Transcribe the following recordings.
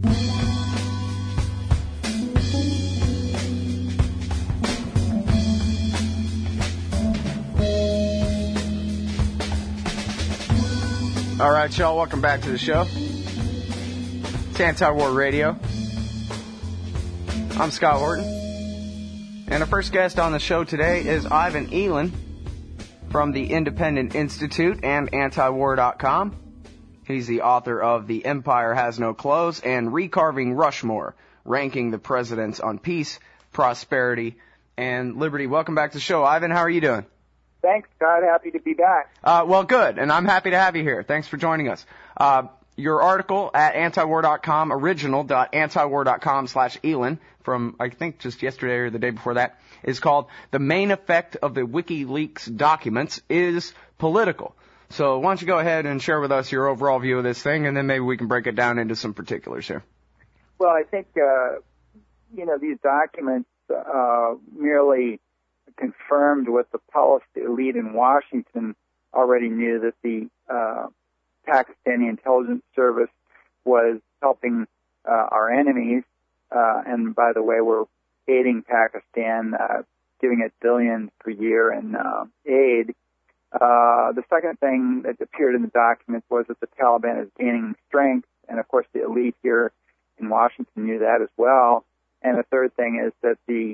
All right, y'all, welcome back to the show. It's Anti-War Radio. I'm Scott Horton. And our first guest on the show today is Ivan Elan from the Independent Institute and Antiwar.com. He's the author of The Empire Has No Clothes and Recarving Rushmore, ranking the presidents on peace, prosperity, and liberty. Welcome back to the show. Ivan, how are you doing? Thanks, Scott. Happy to be back. Well, good, and I'm happy to have you here. Thanks for joining us. Your article at antiwar.com, original.antiwar.com/Elan, from, I think, just yesterday or the day before that, is called The Main Effect of the WikiLeaks Documents is Political. So why don't you go ahead and share with us your overall view of this thing, and then maybe we can break it down into some particulars here. Well, I think, these documents merely confirmed what the policy elite in Washington already knew, that the Pakistani intelligence service was helping our enemies, and by the way, we're aiding Pakistan, giving it billions per year in aid. The second thing that appeared in the documents was that the Taliban is gaining strength, and of course the elite here in Washington knew that as well. And the third thing is that the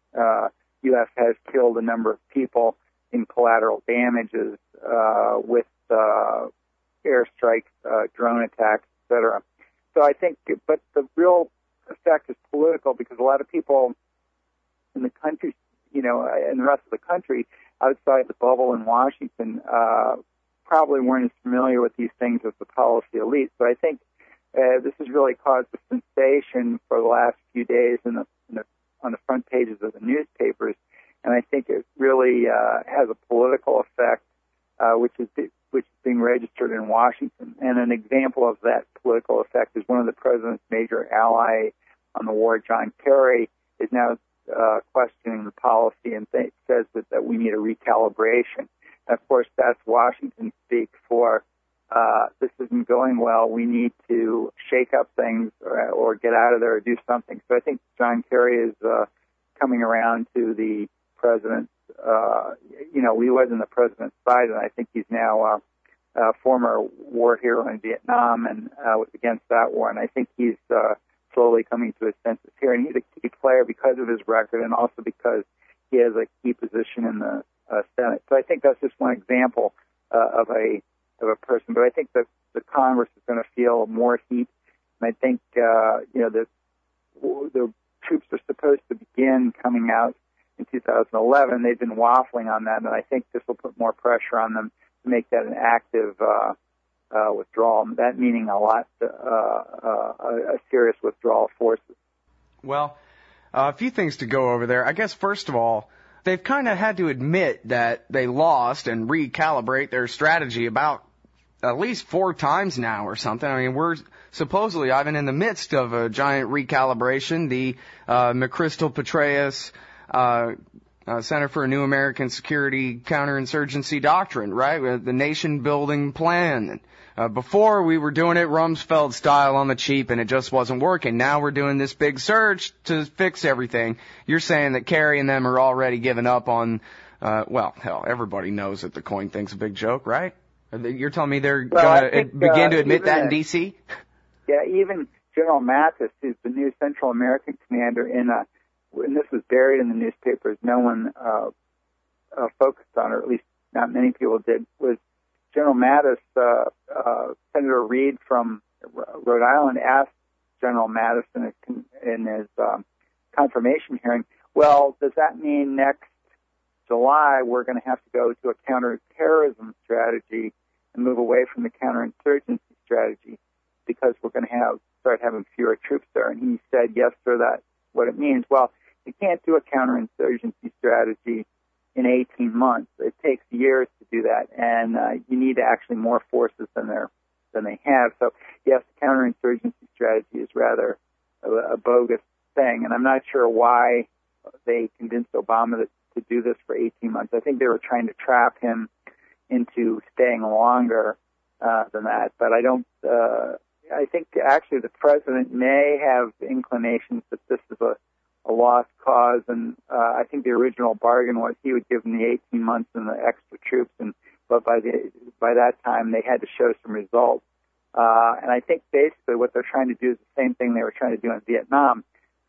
U.S. has killed a number of people in collateral damages with airstrikes, drone attacks, etc. So I think, but the real effect is political, because a lot of people in the country, in the rest of the country, outside the bubble in Washington, probably weren't as familiar with these things as the policy elite. So I think this has really caused a sensation for the last few days on the front pages of the newspapers, and I think it really has a political effect, which is being registered in Washington. And an example of that political effect is one of the president's major ally on the war, John Kerry, is now questioning the policy and says that we need a recalibration. And of course, that's Washington speak for this isn't going well. We need to shake up things or get out of there or do something. So I think John Kerry is coming around to the president's, he was in the president's side, and I think he's now a former war hero in Vietnam and was against that war. And I think he's slowly coming to his senses here. And he's a key player because of his record and also because he has a key position in the Senate. So I think that's just one example of a person. But I think that the Congress is going to feel more heat. And I think, the troops are supposed to begin coming out in 2011. They've been waffling on that, and I think this will put more pressure on them to make that an active withdrawal. That meaning a serious withdrawal of forces. Well, a few things to go over there. I guess, first of all, they've kind of had to admit that they lost and recalibrate their strategy about at least 4 times now or something. I mean, we're supposedly, Ivan, in the midst of a giant recalibration. The McChrystal Petraeus Center for a New American Security Counterinsurgency Doctrine, right? The nation-building plan. Before, we were doing it Rumsfeld style on the cheap, and it just wasn't working. Now we're doing this big surge to fix everything. You're saying that Kerry and them are already giving up on, everybody knows that the coin thing's a big joke, right? You're telling me they're going to begin to admit that in D.C.? Yeah, even General Mattis, who's the new Central American commander, and this was buried in the newspapers, no one focused on, or at least not many people did, was General Mattis. Senator Reid from Rhode Island asked General Mattis in his confirmation hearing, well, does that mean next July we're going to have to go to a counterterrorism strategy and move away from the counterinsurgency strategy because we're going to start having fewer troops there? And he said, yes, sir, that's what it means. Well, you can't do a counterinsurgency strategy in 18 months. It takes years to do that, and you need actually more forces than they have. So, yes, the counterinsurgency strategy is rather a bogus thing, and I'm not sure why they convinced Obama to do this for 18 months. I think they were trying to trap him into staying longer than that. But I don't. I think actually the president may have inclinations that this is a lost cause, and I think the original bargain was he would give them the 18 months and the extra troops, but by that time they had to show some results. And I think basically what they're trying to do is the same thing they were trying to do in Vietnam.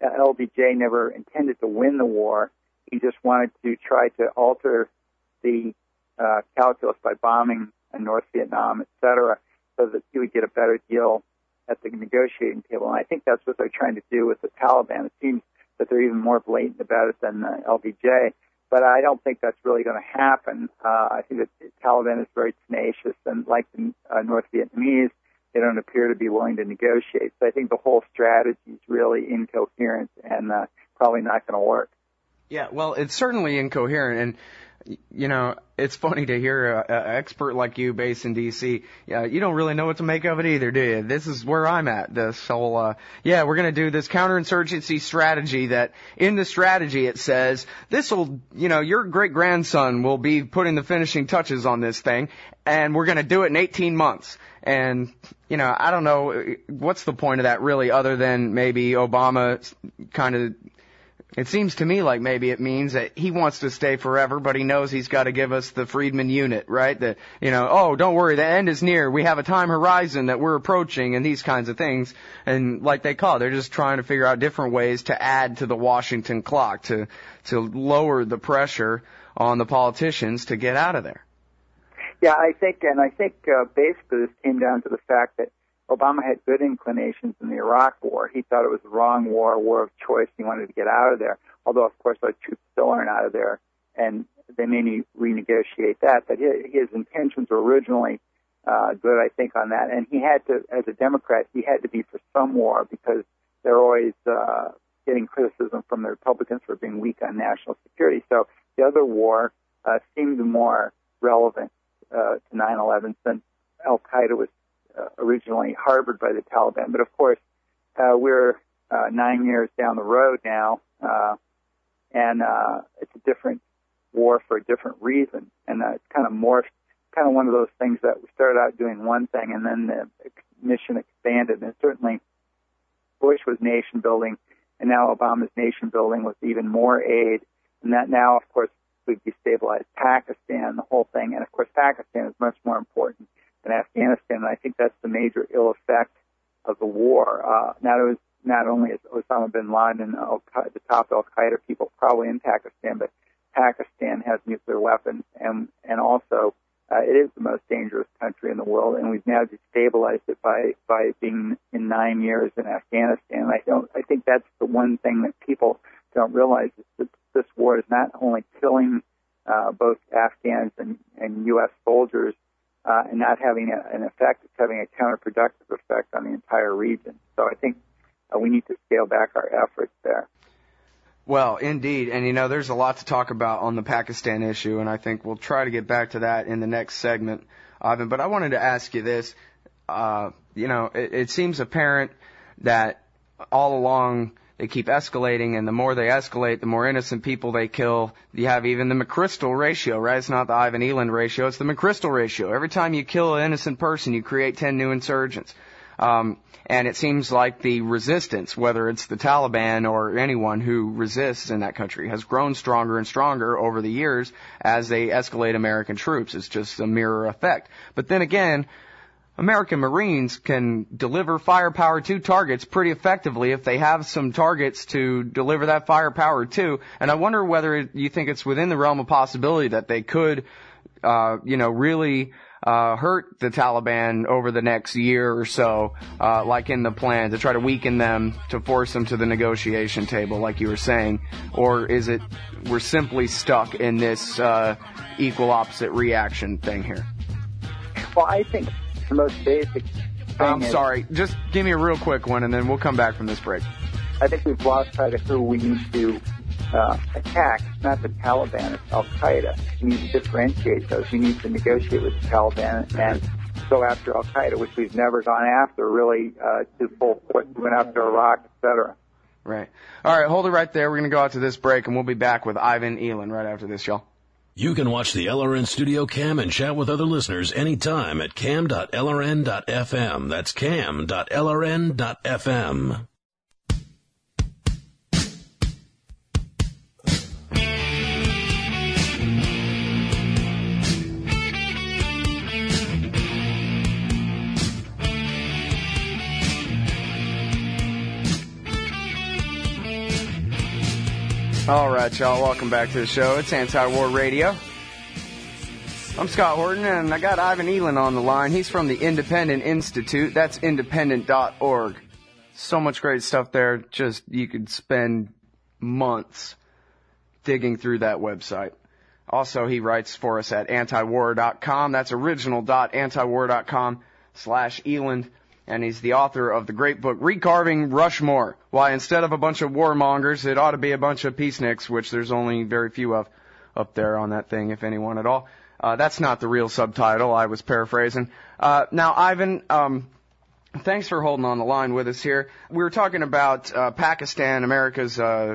LBJ never intended to win the war. He just wanted to try to alter the calculus by bombing North Vietnam, etc., so that he would get a better deal at the negotiating table. And I think that's what they're trying to do with the Taliban. It seems that they're even more blatant about it than LBJ. But I don't think that's really going to happen. I think that the Taliban is very tenacious, and like the North Vietnamese, they don't appear to be willing to negotiate. So I think the whole strategy is really incoherent and probably not going to work. Yeah, well, it's certainly incoherent, and you know, it's funny to hear an expert like you based in D.C. You don't really know what to make of it either, do you? This is where I'm at. This whole, we're going to do this counterinsurgency strategy that in the strategy it says this will, your great-grandson will be putting the finishing touches on this thing, and we're going to do it in 18 months. And, I don't know, what's the point of that really other than maybe Obama kind of, it seems to me like maybe it means that he wants to stay forever, but he knows he's got to give us the Friedman unit, right? That, don't worry, the end is near. We have a time horizon that we're approaching and these kinds of things. And like they call it, they're just trying to figure out different ways to add to the Washington clock, to lower the pressure on the politicians to get out of there. Yeah, I think basically this came down to the fact that Obama had good inclinations in the Iraq War. He thought it was the wrong war, a war of choice. He wanted to get out of there, although, of course, our troops still aren't out of there, and they may need to renegotiate that. But his intentions were originally good, I think, on that. And he had to, as a Democrat, he had to be for some war because they're always getting criticism from the Republicans for being weak on national security. So the other war seemed more relevant to 9/11 since Al-Qaeda was originally harbored by the Taliban. But of course, we're 9 years down the road now, and it's a different war for a different reason. And it's kind of morphed, kind of one of those things that we started out doing one thing and then the mission expanded. And certainly Bush was nation building, and now Obama's nation building with even more aid. And that now, of course, we've destabilized Pakistan, the whole thing. And of course, Pakistan is much more important than Afghanistan, and I think that's the major ill effect of the war. Not only is Osama bin Laden, the top Al-Qaeda people probably in Pakistan, but Pakistan has nuclear weapons, and also it is the most dangerous country in the world, and we've now destabilized it by being in 9 years in Afghanistan. I think that's the one thing that people don't realize is that this war is not only killing both Afghans and U.S. soldiers, and not having an effect, it's having a counterproductive effect on the entire region. So I think we need to scale back our efforts there. Well, indeed. And, there's a lot to talk about on the Pakistan issue, and I think we'll try to get back to that in the next segment, Ivan. But I wanted to ask you this. It seems apparent that all along they keep escalating, and the more they escalate, the more innocent people they kill. You have even the McChrystal ratio, right? It's not the Ivan Eland ratio, it's the McChrystal ratio. Every time you kill an innocent person, you create 10 new insurgents. And it seems like the resistance, whether it's the Taliban or anyone who resists in that country, has grown stronger and stronger over the years as they escalate American troops. It's just a mirror effect. But then again, American Marines can deliver firepower to targets pretty effectively if they have some targets to deliver that firepower to. And I wonder whether you think it's within the realm of possibility that they could, really hurt the Taliban over the next year or so, like in the plan, to try to weaken them, to force them to the negotiation table, like you were saying? Or is it we're simply stuck in this equal opposite reaction thing here? Well, I think the most basic thing sorry, just give me a real quick one, and then we'll come back from this break. I think we've lost sight of who we need to attack. It's not the Taliban, it's Al-Qaeda. We need to differentiate those. We need to negotiate with the Taliban and go after Al-Qaeda, which we've never gone after, really, to full force. We went after Iraq, etc. Right. All right, hold it right there. We're going to go out to this break, and we'll be back with Ivan Eland right after this, y'all. You can watch the LRN Studio Cam and chat with other listeners anytime at cam.lrn.fm. That's cam.lrn.fm. All right, y'all, welcome back to the show. It's Anti-War Radio. I'm Scott Horton, and I got Ivan Eland on the line. He's from the Independent Institute. That's independent.org. So much great stuff there. Just, you could spend months digging through that website. Also, he writes for us at antiwar.com. That's original.antiwar.com/Eland. And he's the author of the great book, Recarving Rushmore. Why, instead of a bunch of warmongers, it ought to be a bunch of peaceniks, which there's only very few of up there on that thing, if anyone at all. That's not the real subtitle. I was paraphrasing. Now, Ivan, thanks for holding on the line with us here. We were talking about Pakistan, America's,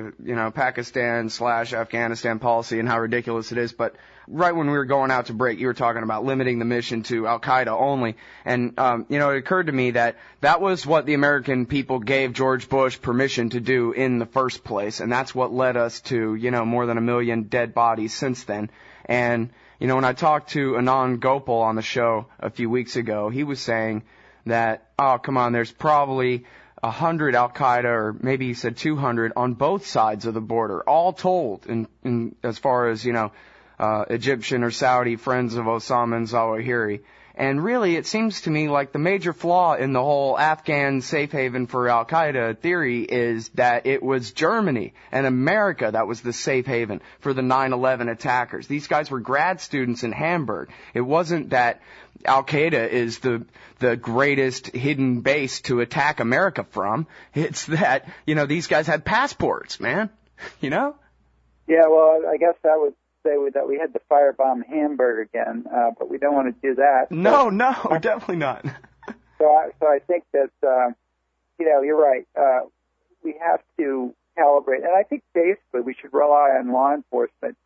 Pakistan/Afghanistan policy and how ridiculous it is. But right when we were going out to break, you were talking about limiting the mission to Al-Qaeda only. And, it occurred to me that that was what the American people gave George Bush permission to do in the first place. And that's what led us to, more than 1 million dead bodies since then. And, when I talked to Anand Gopal on the show a few weeks ago, he was saying that, oh, come on, there's probably 100 Al-Qaeda, or maybe he said 200, on both sides of the border, all told, in as far as, Egyptian or Saudi friends of Osama and Zawahiri. And really, it seems to me like the major flaw in the whole Afghan safe haven for Al-Qaeda theory is that it was Germany and America that was the safe haven for the 9/11 attackers. These guys were grad students in Hamburg. It wasn't that Al-Qaeda is the greatest hidden base to attack America from. It's that, these guys had passports, man. Yeah, well, I guess I would say that we had to firebomb Hamburg again, but we don't want to do that. No, definitely not. So I think that, you're right. We have to calibrate, and I think basically we should rely on law enforcement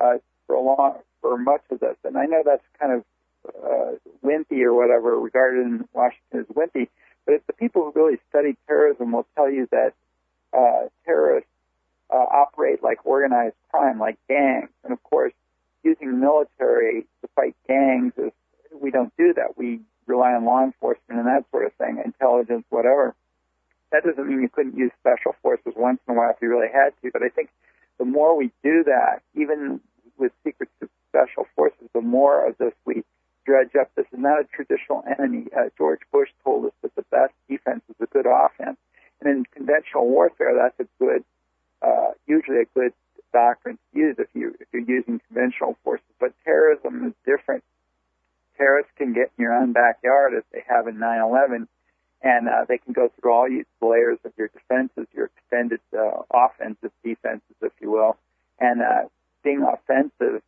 for much of this. And I know that's kind of wimpy or whatever, regarded in Washington as wimpy, but it's the people who really study terrorism will tell you that terrorists operate like organized crime, like gangs. And of course, using the military to fight gangs, we don't do that. We rely on law enforcement and that sort of thing, intelligence, whatever. That doesn't mean you couldn't use special forces once in a while if you really had to, but I think the more we do that, even with secret special forces, the more of this we dredge up. This is not a traditional enemy. George Bush told us that the best defense is a good offense. And in conventional warfare, that's usually a good doctrine to use if you're using conventional forces. But terrorism is different. Terrorists can get in your own backyard, as they have in 9/11, and they can go through all the layers of your defenses, your extended offensive defenses, if you will. And being offensive,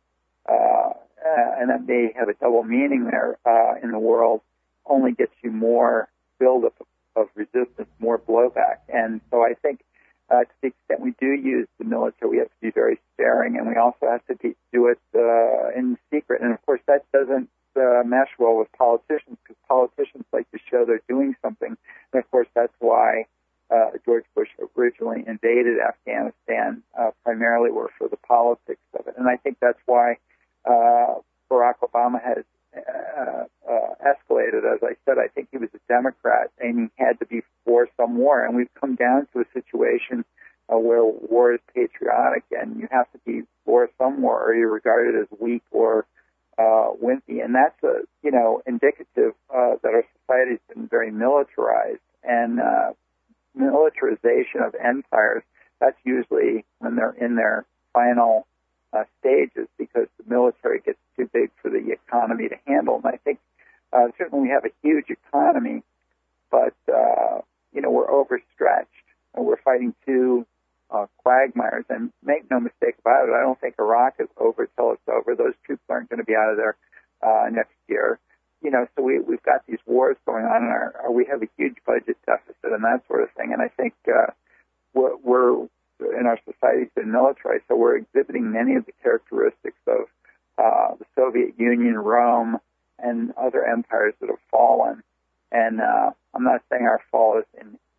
and that may have a double meaning there in the world, only gets you more buildup of resistance, more blowback. And so I think to the extent we do use the military, we have to be very sparing, and we also have to do it in secret. And, of course, that doesn't mesh well with politicians, because politicians like to show they're doing something. And, of course, that's why George Bush originally invaded Afghanistan, primarily were for the politics of it. And I think that's why Barack Obama has escalated. As I said, I think he was a Democrat, and he had to be for some war. And we've come down to a situation where war is patriotic, and you have to be for some war, or you're regarded as weak or wimpy. And that's indicative that our society's been very militarized. And militarization of empires, that's usually when they're in their final stages, because the military gets too big for the economy to handle. And I think certainly we have a huge economy, but we're overstretched, and we're fighting two quagmires. And make no mistake about it, I don't think Iraq is over till it's over. Those troops aren't going to be out of there next year. So we've got these wars going on, and we have a huge budget deficit and that sort of thing. And I think we're in our society's been militarized, so we're exhibiting many of the characteristics of the Soviet Union, Rome, and other empires that have fallen. And I'm not saying our fall is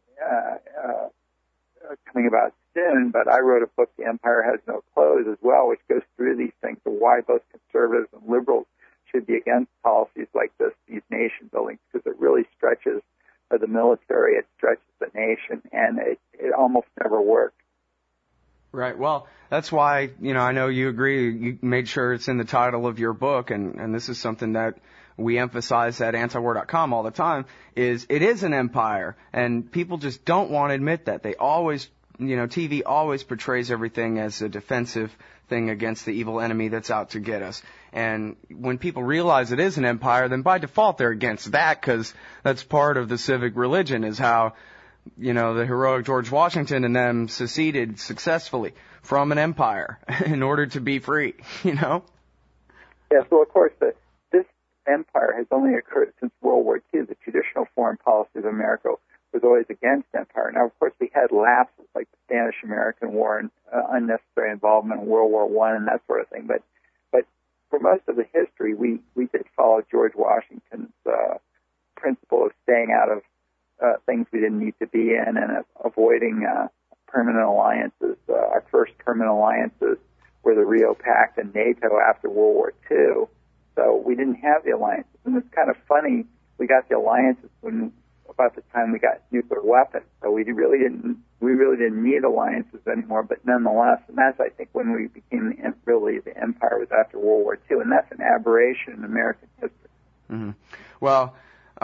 coming about soon, but I wrote a book, The Empire Has No Clothes, as well, which goes through these things of why both conservatives and liberals should be against policies like this, these nation buildings, because it really stretches the military, it stretches the nation, and it almost never works. Right. Well, that's why, I know you agree. You made sure it's in the title of your book, and this is something that we emphasize at antiwar.com all the time, is it is an empire, and people just don't want to admit that. They always, TV always portrays everything as a defensive thing against the evil enemy that's out to get us. And when people realize it is an empire, then by default they're against that, because that's part of the civic religion, is how the heroic George Washington and them seceded successfully from an empire in order to be free, Yeah, so of course this empire has only occurred since World War II. The traditional foreign policy of America was always against empire. Now, of course, we had lapses like the Spanish-American War and unnecessary involvement in World War I and that sort of thing. But for most of the history, we did follow George Washington's principle of staying out of things we didn't need to be in and avoiding permanent alliances. Our first permanent alliances were the Rio Pact and NATO after World War II. So we didn't have the alliances. And it's kind of funny, we got the alliances about the time we got nuclear weapons. So we really didn't need alliances anymore, but nonetheless, and that's, I think, when we became the empire was after World War II, and that's an aberration in American history. Mm-hmm. Well,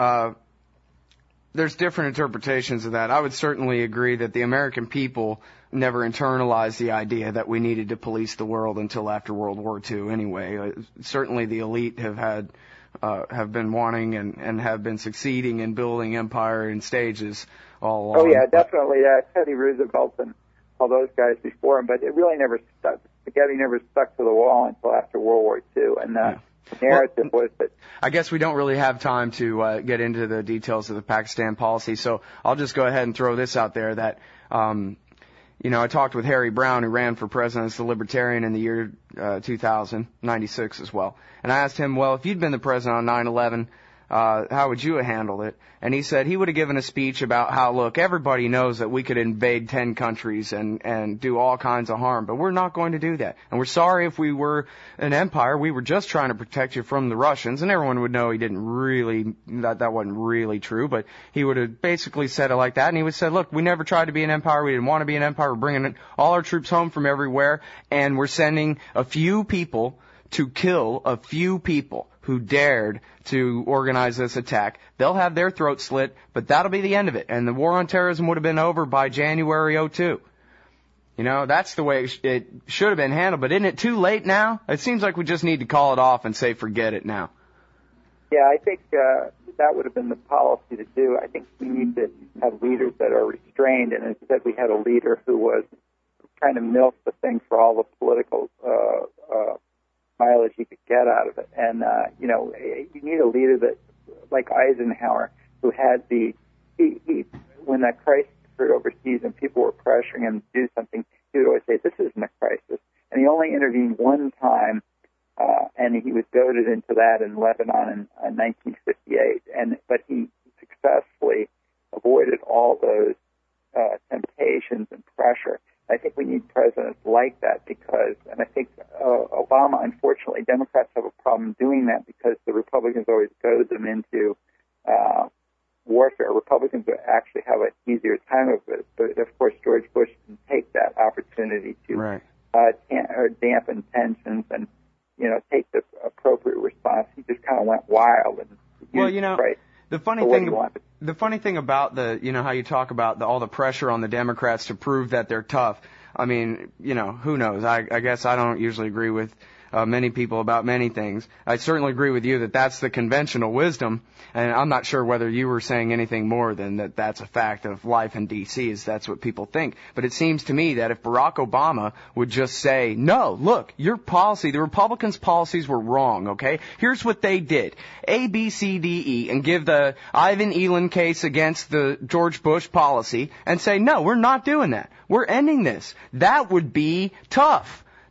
there's different interpretations of that. I would certainly agree that the American people never internalized the idea that we needed to police the world until after World War II anyway. Certainly the elite have been wanting and have been succeeding in building empire in stages all along. Oh, yeah, definitely. Teddy Roosevelt and all those guys before him, but it really never stuck. Spaghetti never stuck to the wall until after World War II, and the narrative was that... I guess we don't really have time to get into the details of the Pakistan policy, so I'll just go ahead and throw this out there that, I talked with Harry Brown, who ran for president as the Libertarian in the year 2000, 96 as well. And I asked him, well, if you'd been the president on 9/11, how would you have handled it? And he said he would have given a speech about how, look, everybody knows that we could invade 10 countries and do all kinds of harm, but we're not going to do that. And we're sorry if we were an empire. We were just trying to protect you from the Russians, and everyone would know he didn't really, that wasn't really true, but he would have basically said it like that, and he would have said, look, we never tried to be an empire. We didn't want to be an empire. We're bringing all our troops home from everywhere, and we're sending a few people to kill a few people who dared to organize this attack. They'll have their throats slit, but that'll be the end of it. And the war on terrorism would have been over by January 2002. That's the way it should have been handled. But isn't it too late now? It seems like we just need to call it off and say forget it now. Yeah, I think that would have been the policy to do. I think we need to have leaders that are restrained, and instead we had a leader who was trying to milk the thing for all the political mileage you could get out of it. And, you need a leader that, like Eisenhower, who had when that crisis occurred overseas and people were pressuring him to do something, he would always say, this isn't a crisis. And he only intervened one time, and he was goaded into that in Lebanon in 1958. But he successfully avoided all those temptations and pressure. I think we need presidents like that and I think Obama, unfortunately, Democrats have a problem doing that because the Republicans always goad them into warfare. Republicans actually have an easier time of it, but of course George Bush didn't take that opportunity to dampen tensions and take the appropriate response. He just kind of went wild and the funny thing about how you talk about all the pressure on the Democrats to prove that they're tough. I mean, who knows? I guess I don't usually agree with many people about many things. I certainly agree with you that that's the conventional wisdom, and I'm not sure whether you were saying anything more than that that's a fact of life in D.C., is that's what people think. But it seems to me that if Barack Obama would just say, no, look, your policy, the Republicans' policies were wrong, okay? Here's what they did. A, B, C, D, E, and give the Ivan Eland case against the George Bush policy and say, no, we're not doing that. We're ending this. That would be tough.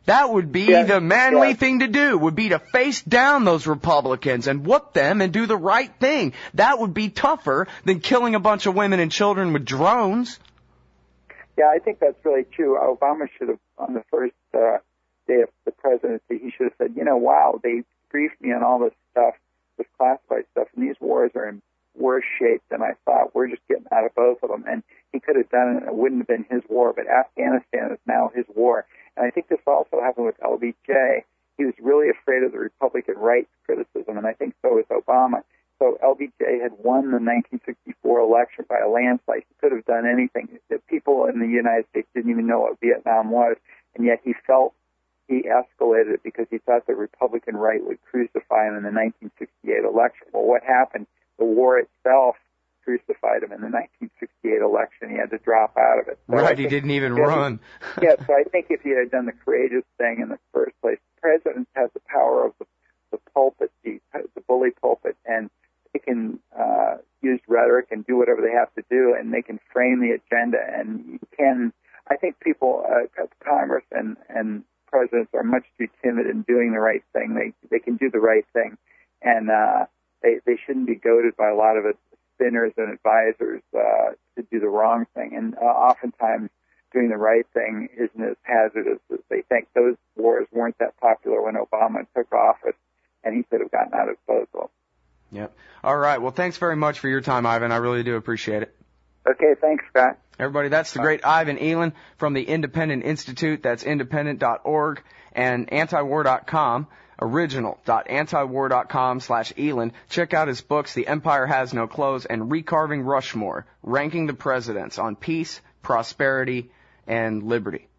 That would be the manly thing to do, would be to face down those Republicans and whoop them and do the right thing. That would be tougher than killing a bunch of women and children with drones. Yeah, I think that's really true. Obama should have, on the first day of the presidency, he should have said, wow, they briefed me on all this stuff, this classified stuff, and these wars are in worse shape than I thought. We're just getting out of both of them. And he could have done it, and it wouldn't have been his war, but Afghanistan is now his war. And I think this also happened with LBJ. He was really afraid of the Republican rights criticism, and I think so was Obama. So LBJ had won the 1964 election by a landslide. He could have done anything. The people in the United States didn't even know what Vietnam was, and yet he felt he escalated it because he thought the Republican right would crucify him in the 1968 election. Well, what happened? The war itself crucified him in the 1968 election. He had to drop out of it. So right, he didn't even run. Yeah, so I think if he had done the courageous thing in the first place, presidents have the power of the pulpit, the bully pulpit, and they can use rhetoric and do whatever they have to do, and they can frame the agenda. And I think people, Congress and presidents are much too timid in doing the right thing. They can do the right thing, and they shouldn't be goaded by a lot of spinners and advisors to do the wrong thing. And oftentimes doing the right thing isn't as hazardous as they think. Those wars weren't that popular when Obama took office, and he could have gotten out of both of them. Yep. All right. Well, thanks very much for your time, Ivan. I really do appreciate it. Okay. Thanks, Scott. Everybody, that's the great Ivan Eland from the Independent Institute. That's independent.org and antiwar.com. original.antiwar.com/Eland. Check out his books, The Empire Has No Clothes and Recarving Rushmore, ranking the presidents on peace, prosperity, and liberty.